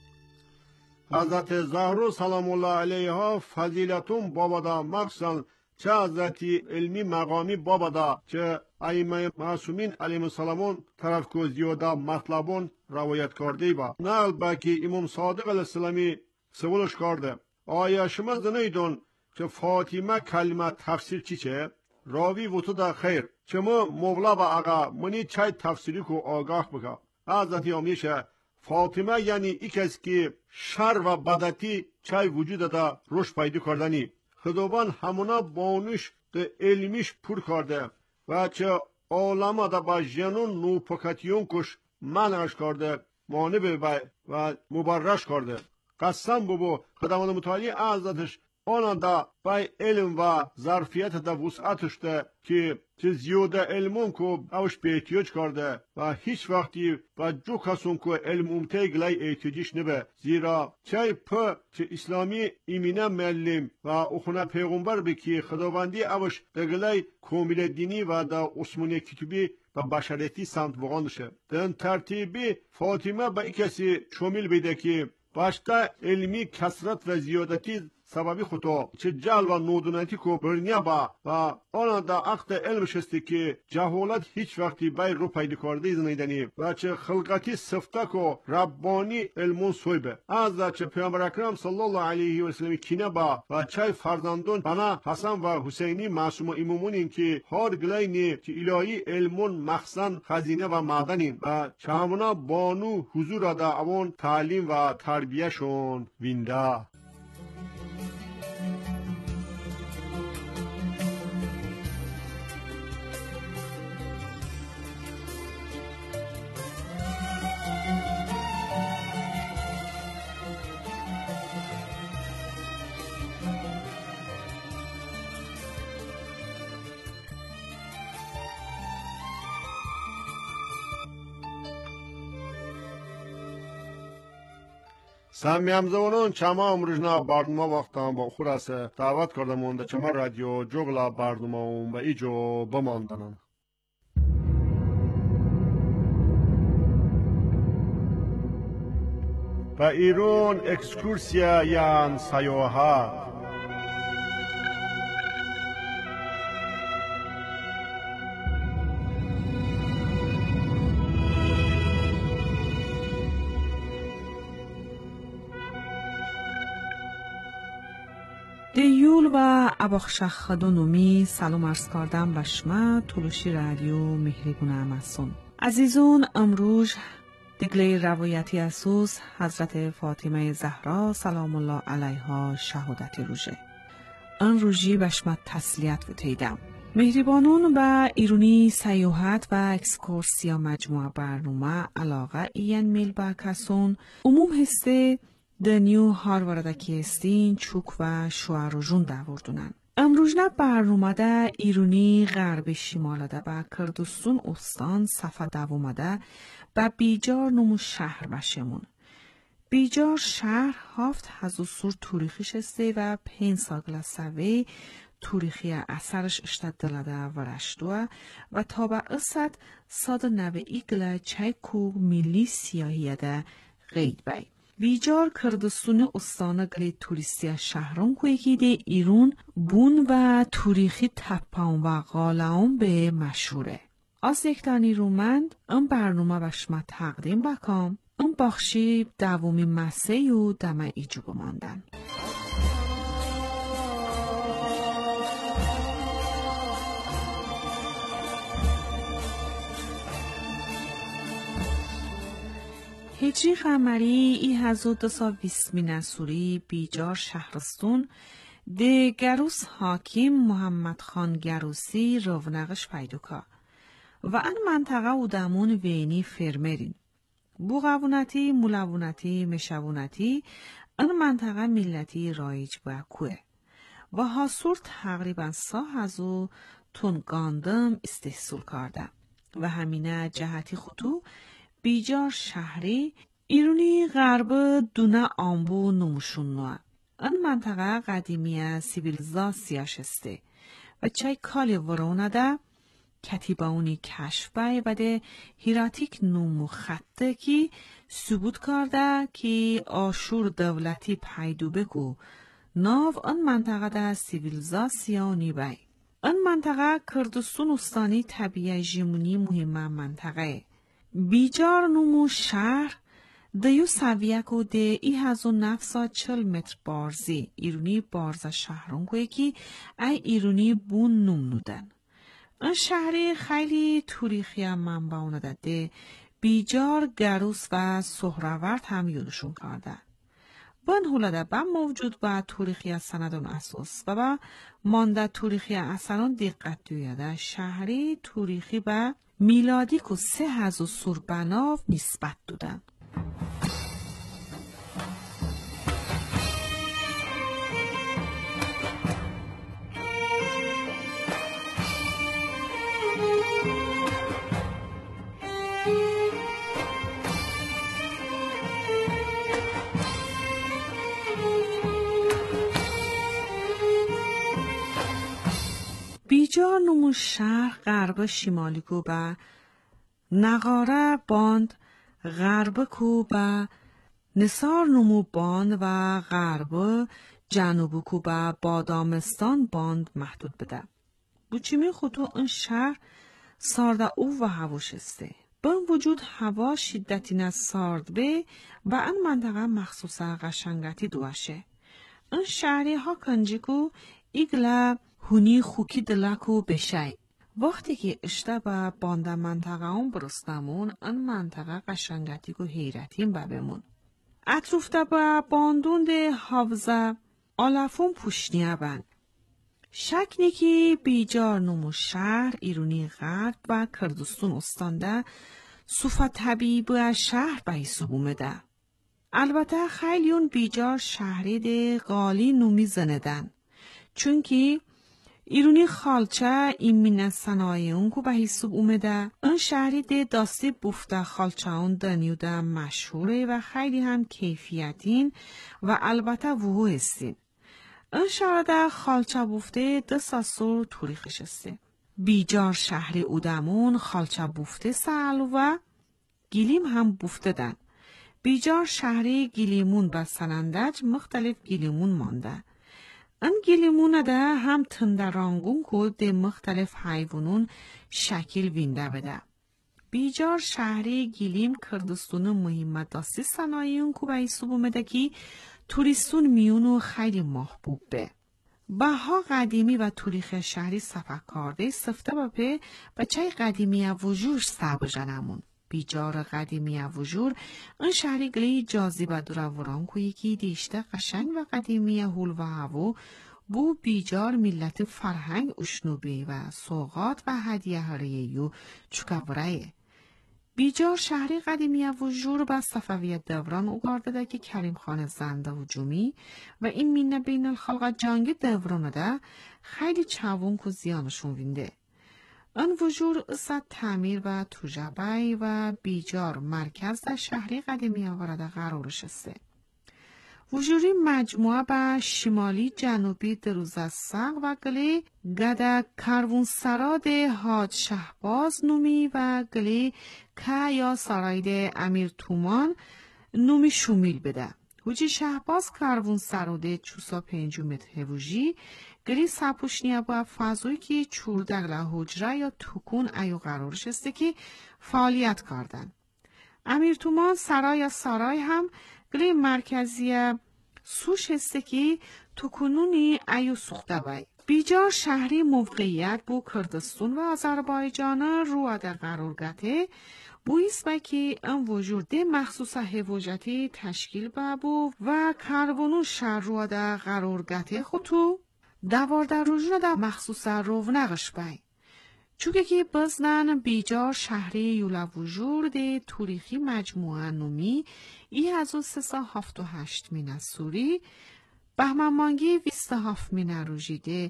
حضرت زهرا سلام الله علیها فضیلتون بابادا مخصوصا چه حضرت علمی مقامی بابدا چه ائمه معصومین علیهم السلام طرف کو زیاده مطلبون روایت کرده با نقل باکی امام صادق علیه السلامی سوالش کرده آیا شما زنیدون که فاطمه کلمه تفسیر چیه؟ راوی و تو در خیر چما مولا با آقا منی چای تفسیری کو آگاه بگا حضرت آمیشه فاطمه یعنی ای کس که شر و بدتی چای وجود دا روش پیدا کردنی خداوند همونا بانوش ده علمیش پر کرده و چه عالمه دا با جنون نوپکتیون کش منعش کرده مانع ببای و مبرش کرده قسم ببو خداوند متعالی حضرتش آن دا بای علم و ظرفیت دا وسعتش ده که چه زیاده علمون کو اوش به احتیاج کرده و هیچ وقتی و جو کسون کو علم امته گلای احتیاجش نبه زیرا چای پا چه اسلامی ایمینه معلم و اخونه پیغمبر بکی خداوندی اوش ده گلای کامل دینی و دا عثمانی کتبی و بشریتی سمت بغاندشه دن ترتیبی فاطمه با ای کسی شامل بیده که باشتا علمی کسرت و زیادتی سببی خطا چه جهل و نودونتی کو برنیا با و آن دا عقد علم شستی که جهالت هیچ وقتی بای رو پیدا کرده زنیدنی و چه خلقتی صفته کو ربانی علمون سویبه از چه پیامبر اکرم صلی الله علیه و سلم کینه با و چه فرزندان بنا حسن و حسینی معصوم امامون که هر گلاینی که الهی علمون مخزن خزینه و معدنین و چه همونا بانو حضور دا اوان تعلیم و تربیهشون وینده سمیم زونون چما امروزنا برنامه وقتان با خورسه دعوت کردم اونده چما رادیو جغلا برنامه اون و ایجو بماندنن و ایرون اکسکورسیا یان سیاحت دیول و اباخشخ خدونومی سلام عرض کردم به شما تولوشی رادیو مهربون امسون عزیزون امروز دگله روایتی اسوس حضرت فاطمه زهرا سلام الله علیها شهادت روژه آن روژی به شما تسلیت بتیدم مهربانون به ایرونی سیاحت و اکسکورسیا مجموعه برنامه علاقه این میل با کسون عموم هسته دنیو هاروردکی استین چوک و شوهر و جون دوردونن. امروزنه برنامه ده ایرونی غرب شمال ده با کردستون استان صفه دوامده با بیجار نمو شهر بشمون. بیجار شهر هفت هزوسور توریخیش استه و 5 ساگل سوی توریخی اثرش اشتد دلده ورشتوه و تا به اصد ساد نوه ایگل چایکو میلی سیاهیه ده غید بای. بیجار کردستون استان گلی توریستی شهران کویکی ده ایرون بون و توریخی تپان و غالاون به مشهوره. از یکتانی رومند اون برنامه بشما تقدیم بکام اون بخشی دومی مسیح و دم ایجو بماندن. هجری قمری 1220 نسوری بیجار شهرستون ده گروس حاکم محمد خان گروسی رونقش پیدوکا و ان منطقه او دمون وینی فرمرین بوغوونتی، مولوونتی، مشوونتی ان منطقه ملتی رایج با کوه و حاصور تقریبا 100 تن گاندم استحصول کرده و همینه جهتی خطو بیجار شهری ایرونی غرب دونه آنبو نموشونوه. این منطقه قدیمی سیویلیزاسیاش استه و چای کالی ورونه ده کتیباونی کشف بای و ده هیراتیک نمو خطه کی ثبوت کرده که آشور دولتی پیدو بگو ناو آن منطقه ده سیویلیزاسیونی بای. آن منطقه کردستان استانی طبیعی جیمونی مهم منطقه. بیجار نمو شهر دیو سویکو ده 1940 متر بارزی ایرونی بارز شهرون که یکی ای ایرونی بون نمودن. این شهری خیلی تاریخی منبعونه ده بیجار گروس و سهرورد هم یونشون کردن. بان هولاده با موجود با تاریخی سندون اساس و با مانده تاریخی اثران دقت دویده شهری تاریخی با میلادی که 3000 سوربناو نسبت دادن. بیجار نمو شهر غرب شمالی کو با نقاره باند غرب کو با نصار نمو باند و غرب جنوب کو با بادامستان باند محدود بده. بوچیمی خودو این شهر سارده او و هواش استه. با این وجود هوا شدتی نه سارد به و این منطقه مخصوصا قشنگتی دوشه. این شهری ها کنجی کو ایگلا هونی خوکی دلکو بشای. وقتی که اشته با بانده منطقه هم برستمون ان منطقه قشنگتی کو حیرتیم ببمون. اطروفته با باندون ده حافظه آلفون پوشنیه بند. شکنی که بیجار نمو شهر ایرونی غرب و کردستان استانده صفت طبیعی با شهر به حساب اومده. البته خیلیون بیجار شهری ده غالی نومی زندن. چونکی ایرونی خالچه ایمین صنایع اون که به حساب اومده اون شهری ده داستی بفته خالچه اون دنیوده مشهوره و خیلی هم کیفیتین و البته وحو هستین. این شهر ده خالچه بفته 200 سال تاریخش هسته. بیجار شهری اودمون خالچه بفته سالو و گیلیم هم بفته دن. بیجار شهری گیلیمون و سنندج مختلف گیلیمون مانده. این گیلیمون ده هم تندرانگون که ده مختلف حیوانون شکل وینده بده. بیجار شهری گیلیم کردستون مهمت داستی صنایعون که به حساب اومده که توریستون میونو خیلی محبوب به. بها قدیمی و تاریخ شهری سفر کرده سفته با به بچه قدیمی وجور سب جنمون. بیجار قدیمی وجور این شهری گلی جاذبه دوروران که یکی دیشته قشنگ و قدیمی هول و هوا بو بیجار ملت فرهنگ اشنوبی و سوغات و هدیه هریهیو چکاورایه. بیجار شهری قدیمی وجور با صفویت دوران اوگارده ده که کریم خان زنده و جومی و این مینه بین الخلق جنگ دورانه ده خیلی چوون که زیانشون وینده. آن وجور اصد تعمیر و توجبای و بیجار مرکز در شهری قدیمی آورده قرارش است. وجوری مجموعه به شمالی جنوبی دروز از سق و گلی گده کروون سراد حاج شهباز نومی و گلی که یا سراید امیر تومان نومی شمیل بده. وجی شهباز کروون سراده چوسا 5 متر هوجی گلی سپوشنیه با فضایی که چوردگله حجره یا توکون ایو قرارش است که فعالیت کردن. امیر تومان سرای هم گلی مرکزی سوش هسته که توکنونی ایو سخته بای. بیجار شهری موقعیت بو کردستان و آذربایجان رواده قرار گته بو اسمه که ام وجود مخصوص هواجتی تشکیل بابو و کاربونو شهر رواده قرار گته خودتو دوارده روزنه در مخصوص رونقش بای. چوکه که بزنن بیجار شهری یولا وجود تاریخی مجموعه نومی 1378 مینه سوری بهمنمانگی 27 مینه روژیده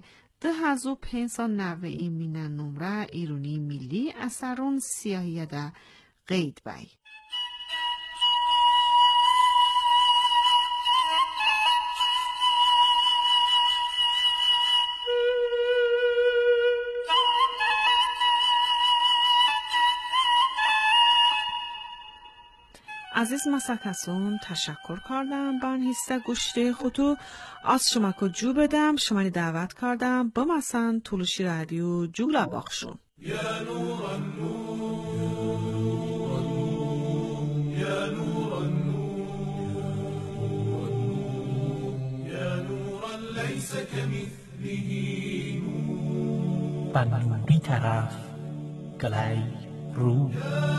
2590 مینه نمره ایرونی ملی اثرون سیاهی ده قید بای. عزیز مسکسون تشکر کردم بان هسته گوشته خودو از شما که جو بدم شما دعوت کردم بمسن طولشی رادیو جولا باخشون یا نور النور یا نور النور یا نورا لیس کمثله نور بنوری طرف گلی رو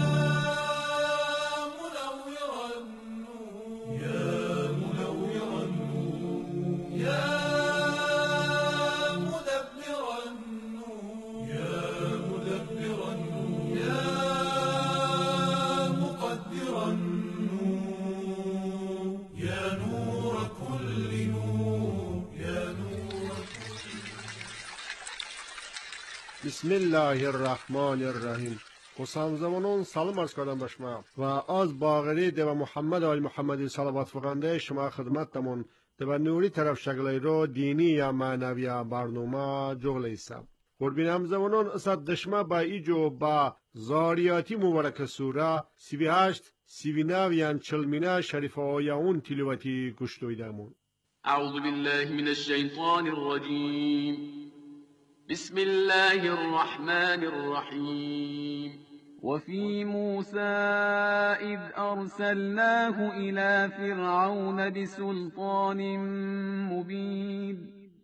بسم الله الرحمن الرحیم. همزمانان سلام عرض کردم به شما و از باغری و محمد آل محمدی صلوات فرستنده شما خدمتتون و نوری طرف شغلی رو دینی یا معنوی برنامه جغلی است. قربین همزمانان اسد دشمه با ایجو با زاریاتی مبارک سوره 38 39 یان چلمینه شریف آیون تلاوتی گوش دویدمون. اعوذ بالله من الشیطان الرجیم. بسم الله الرحمن الرحيم. وفي موسى إذ أرسلناه إلى فرعون بسلطان مبين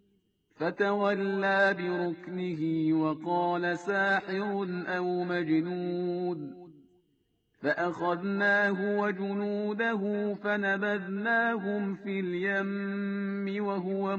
فتولى بركنه وقال ساحر أو مجنون فأخذناه وجنوده فنبذناهم في اليم وهو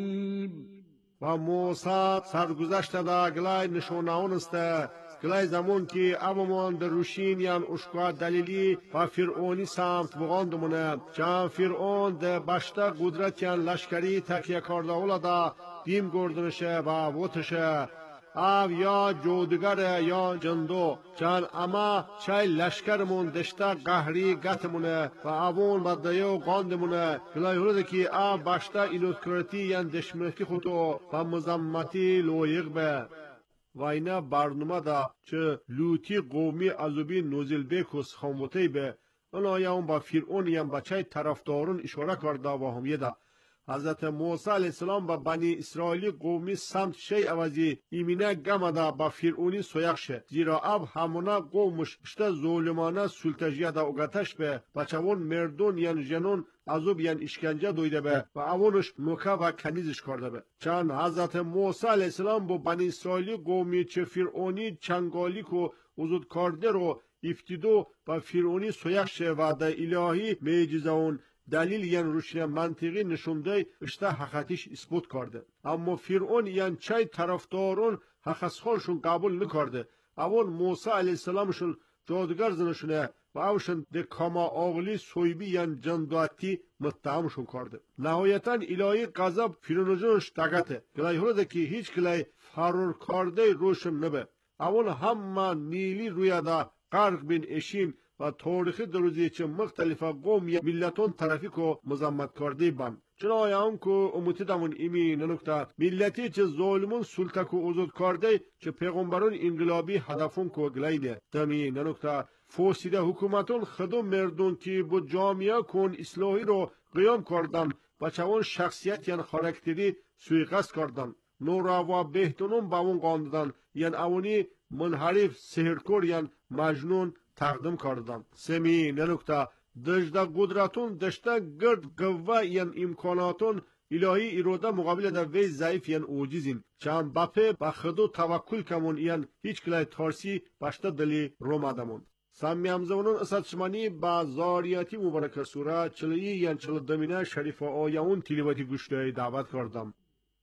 مليم. و موسی سرگذشت دا گلای نشوناون است گلای زمان که ابمان در روشین یان اشکا دلیلی و فرعونی سمت بغاندمونه چند فرعون ده بشته قدرت یان لشکری تکیه کرده اولا دیم گردنشه و وطشه او یا جودگر یا جندو چند اما چای لشکرمون دشته قهری گتمونه و اوون بدیو قاندمونه گلای هرده که او بشته اینوتکرتی یان دشمنکی خودو و مزمتی لویق به و اینا برنامه دا چه لوتی قومی عذوبی نوزیل بیکوس خاموتی به اونا یا اون با فرعون یان بچه طرفدارون اشاره کرده و همیه دا حضرت موسی علیه السلام با بنی اسرائیلی قومی سمت شی عوضی ایمینه گمده با فرعونی سویق شه زیرا اب همونه قومش اشته ظلمانه سلطجیه دا اگتش به بچهون مردون یان جنون عذوب یان اشکنجه دویده به و اونش نوکه و کنیزش کرده به چند حضرت موسی علیه السلام با بنی اسرائیلی قومی چه فرعونی چنگالی کو وزود کرده رو افتیدو با فرعونی سویق شه و دا الهی معجزه اون دلیل یان روشن منطقی نشونده اشته حقیقتش اثبات کرده اما فرعون یان چای طرفدارون حقیقتشون قبول نکرده اول موسی علیه السلامشون جادوگر زنشونه و اوشن ده کما آغلی سویبی یان جندواتی متهمشون کرده نهایتا الهی غضب فرعونجونش دگته گلای هرده که هیچ گلای فرار کرده روشن نبه اول همه نیلی روی دا غرق بین اشین و تاریخی دروزی چه مختلف قوم یا ملتون طرفی که مزمت کرده بند چنانچه هم که امتی دمون ایمی ننکته ملتی چه ظالمون سلطه که ازود کرده چه پیغمبرون انقلابی هدفون که گلیده دمی ننکته فوسیده حکومتون خدو مردون که با جامعه کن اصلاحی رو قیام کردن و چون شخصیت یان خارکتری سویقست کردن نورا و بهتونون با اون قانددن یان اونی منحرف سهرکور یان مجنون تقدیم کردن سمی ننکته دجده قدرتون دشته گرد قوه یان امکاناتون الهی ایروده مقابل دا وی ضعیف یان اوجیزین چند بپه با خدو توکل کمون یان هیچ کلای تارسی باشته دلی روم آدمون سمی همزمانون اسد شمانی با زاریاتی مبارک سوره 40 یان 42 شریف آیون تلاوتی گوشته دعوت کردم.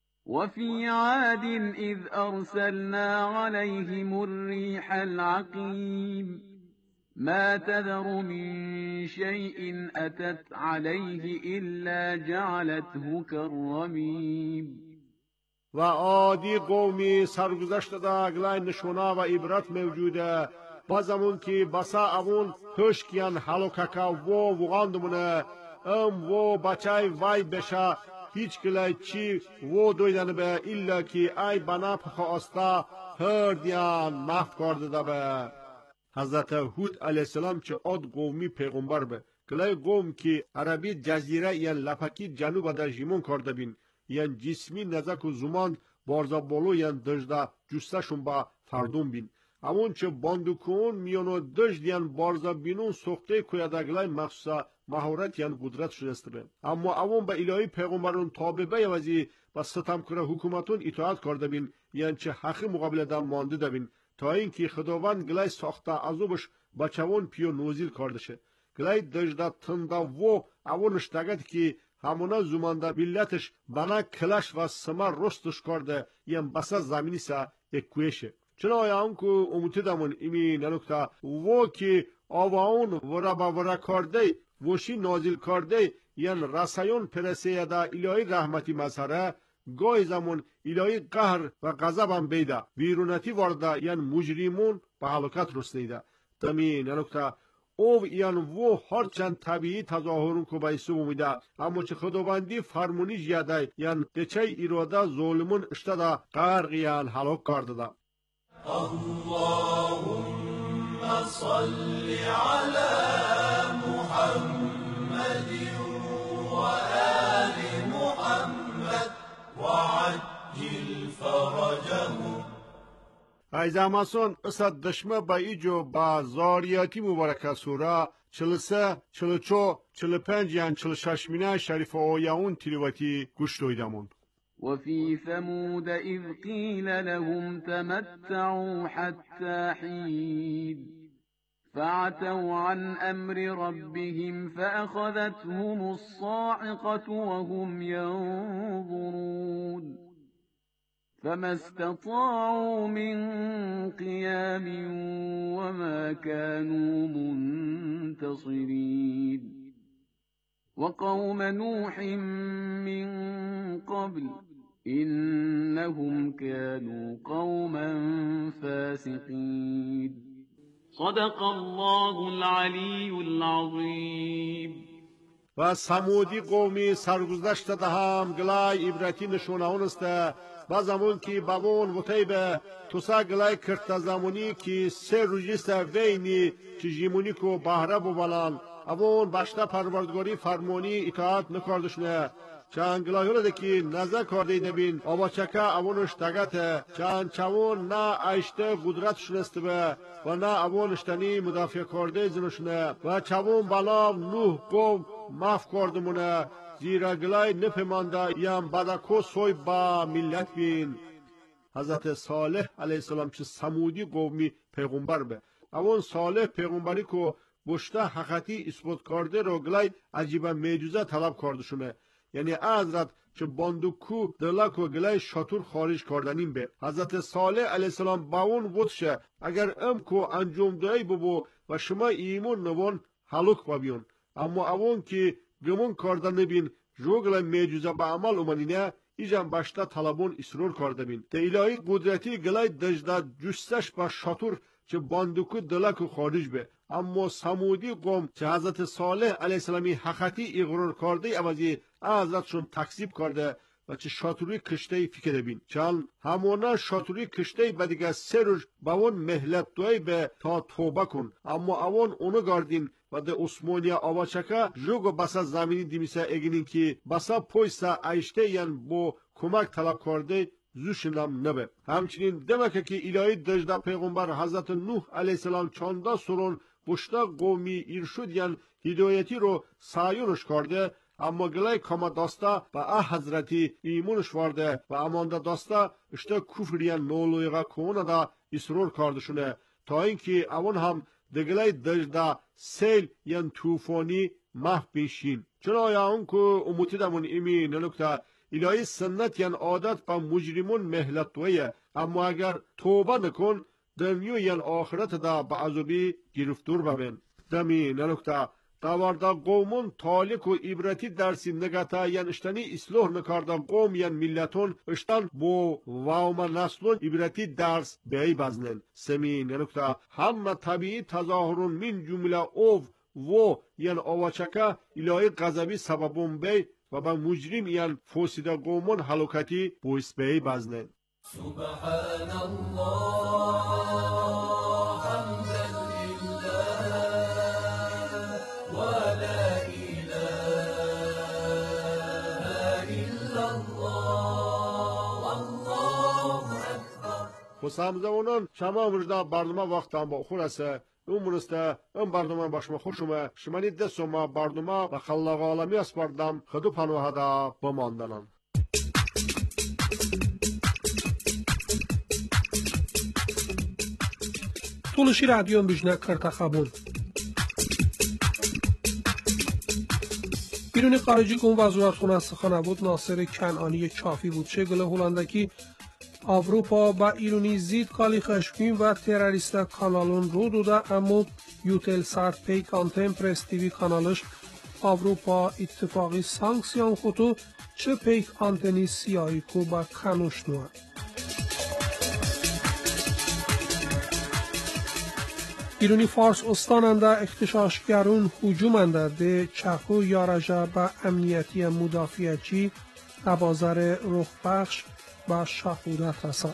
وفي عاد إذ أرسلنا عليهم الريح العقيم ما تذر من شيء أتت عليه إلا جعلته كالرميم. و عادی قومی سرگذشت دا گلای نشونا و عبرت موجوده بازمون که بسا امون هشکیان حلوککا و وغاندمونه و بچای وای بشه هیچ گلای چی و دویدن به ایلا که ای بنا پخواستا هر دیان محف کرده ده به حضرت هود علیه السلام چه آد قومی پیغمبر به گلای قوم که عربی جزیره یا لپکی جنوب در جیمون کرده بین یا جسمی نزک و زمان بارزا بالو یا دجده جستشون با فردون بین همون چه باندوکون میانو دجد یا بارزا بینون سخته کویدگلای مخصوصا مهارت یا قدرت شدسته بین اما اون به الهی پیغمبرون تابعه وزی با ستم کره حکومتون اطاعت کرده بین یعنی چه حقی مقابل دم مانده دبین تا اینکه خداوند گلای ساخته عذابش بچوان پیو نوزیل کرده شه گلای دجده تنده و اونش دگد که همونا زمانده ملتش بنا کلش و سمر رستش کرده یم بسا زمینی سا یک کویشه چنا آیان که اموتی دمون ایمی ننکتا و که آواون ورا با ورا کرده وشی نازل کرده ین رسایون پرسیه دا الهی رحمتی مظهره گاهی زمان الهی قهر و غضب هم بیده ویرونتی وارده ین مجریمون به حلقت رسیده دمی ننکتا او یان و هرچند طبیعی تظاهرون که بایسو بومیده اما چه خداوندی فرمونی جیاده یان دچه ایراده ظلمون اشتده غرق یان حلاک کرده ده اللهم صل على محمد وآل محمد وعجل فرجهم ایزاماسون اسد دشمه با ایجو با زاریاتی مبارکه سوره 43 44 45 یان 46 مینه شریف آیاون تلیواتی گوش دویدمون وفي ثمود إذ قيل لهم تمتعوا حتى حين فعتوا عن أمر ربهم فأخذتهم الصاعقة وهم ينظرون فما استطاعوا من قيام وما كانوا منتصرين وقوم نوح من قبل إنهم كانوا قوما فاسقين صدق الله العلي العظيم و سمودی قومی سرگذشت دهم گلای عبرتی نشونه است و زمان که بابون وطیبه توسا گلای کرت زمانی که سه روزیست وینی که جیمونی کو بهره بولان اون باشتا پروردگاری فرمانی اطاعت نکردشنه چند گلایونه که نزد کرده دبین آبا چکه اونش تگته چند چون نه ایشته قدرت شنسته به و نه اونشتنی مدافع کرده زنشنه و چون بلا نوح قوم ماف کردمونه زیرا گلای نپیمانده یم بدکو سوی با ملت بین حضرت صالح علیه السلام چه سمودی قومی پیغمبر به اون صالح پیغمبری که بشته حقیقتی اثبات کرده رو گلای عجیبا معجزه طلب کردشونه یعنی حضرت چه باندوکو دلک و گلای شاتور خارج کردنیم به حضرت صالح علیه السلام با اون وطشه اگر ام کو انجام دایی ببو و شما ایمون نوان حلوک ببیون اما اون که گمون کردن نبین جو گلای معجزه با عمل اومنینه ایجان باشتا طلبون اصرار کرده بین ده الهی قدرتی گلای دجده جستش با شاتور چه باندوکو دلک و خارج به اما سمودی قوم چه حضرت صالح علیه السلامی حقیقتی اقرار کرده عوضی حضرتشون تکذیب کرده و چه شاتوری کشته فکر بین چون همونا شاتوری کشته با دیگه 3 روز با اون مهلت دوی به تا توبه کن اما اونو گاردین و ده عثمانیا آواچکه جوگو بسا زمینی دیمیسه اگینین که بسا پویسا ایشته ین بو کمک طلب کرده زوشنم نبه همچنین دمکه که الهی دجده پیغمبر حضرت نوح علیه السلام چانده سرون بشتا قومی ایرشود ین هدایتی رو سایونش کرده اما گلای کما داستا با حضرتی ایمونش وارده و امانده داستا اشتا کفر ین نولویغا کونه دا اصرار کردشونه تا اینکه اون هم دگلای دجده سیل ین توفانی محو بیشین چرا آیا اون که اموتی دمون ایمی ننکتا الهی سنت ین عادت با مجرمون مهلت دویه اما اگر توبه نکن دنیا ین آخرت دا با عذابی گرفتور ببین دمی ننکتا داوردا قومون تالیک و عبرتی درسی نگتا ین اشتنی اصلاح نکاردا قوم ین ملتون اشتن بو واوما نسلون عبرتی درس بیایی بزنن سمی ننکتا همه طبیعی تظاهرون من جمله او و ین آواچکه الهی غضبی سببون بی و با مجرم ین فوسیده قومون حلوکتی بویس بیایی بزنن سبحان الله حمدا حسام زمانان شما مجدا برنامه وقتم با خورسه umuriste ön barnuma başıma hoşuma şimani de soma barnuma ve hallaga alami aspardam xadu panvahada bamandalan. تولشی رادیو امروژنا کرتاخابون بیرونی خارجی کن وزارت خونه سخنه بود ناصر کنعانی چافی بود شگل هلندکی Avrupa با ایرانی زید کالی خشمگین و تروریست کانالون رو دوده اما یوتل سارت پی کانتن پرس تیوی کانالش Avrupa اتفاقی سانکسیون خودو چه پیک آنتنی سیایی کو با کنوش نوه. ایرانی فارس استاننده اختشاشگرون هجومنده ده چاکو یارجا با امنیتی مدافعچی بازار رخبخش با شهودت رسد.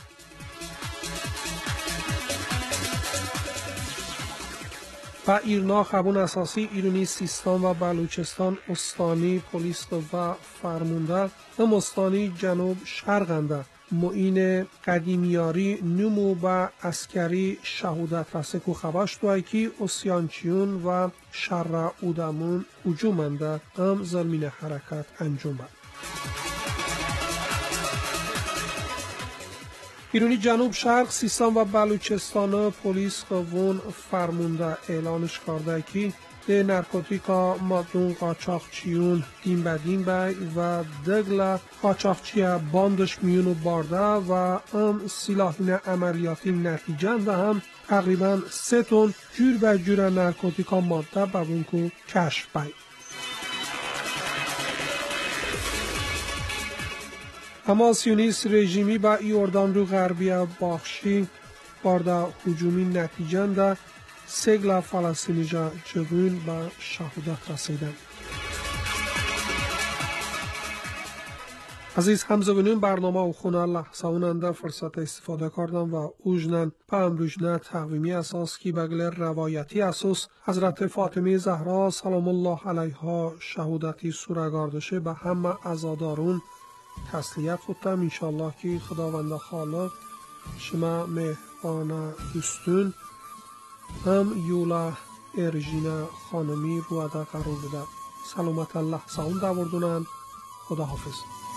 با ایرنا خبون اساسی ایرانی سیستان و بلوچستان استانی پلیس و فرمانده هم استانی جنوب شرقنده معین قدیمیاری نمو با عسکری شهودت رسه که خباش دوی که اسیانچیون و شر اودمون هجومنده هم زمین حرکت انجام بد. ایرانی جنوب شرق سیستان و بلوچستان پلیس قوون فرمونده اعلانش کرده که ده نرکوتیکا مادون قاچاقچیون دین بدین و دگل قاچاقچی باندش میونو بارده و ام سلاحین عملیاتی نتیجه هم تقریبا 3 تن جور به جور نرکوتیکا ماده ببونکو کشف بید. اما سیونیست رژیمی با ایوردان رو غربی باخشی بارده هجومی نتیجه ده سگل فلسطینی جا جوون با شهودت رسیدن. عزیز همزگونین برنامه و خونه لحظه اوننده فرصت استفاده کردن و اوجنن پا امروجنه تقویمی اساس کی بگل روایتی اساس حضرت فاطمه زهرا سلام الله علیها شهودتی سورگاردشه به همه عزادارون تسلیت خودتم انشالله که خداوند خالق شما مهربان دوستون هم یولا ارژینا خانمی رو ادا قرار بده. سلامت الله ساون دوردونن. خدا حافظ.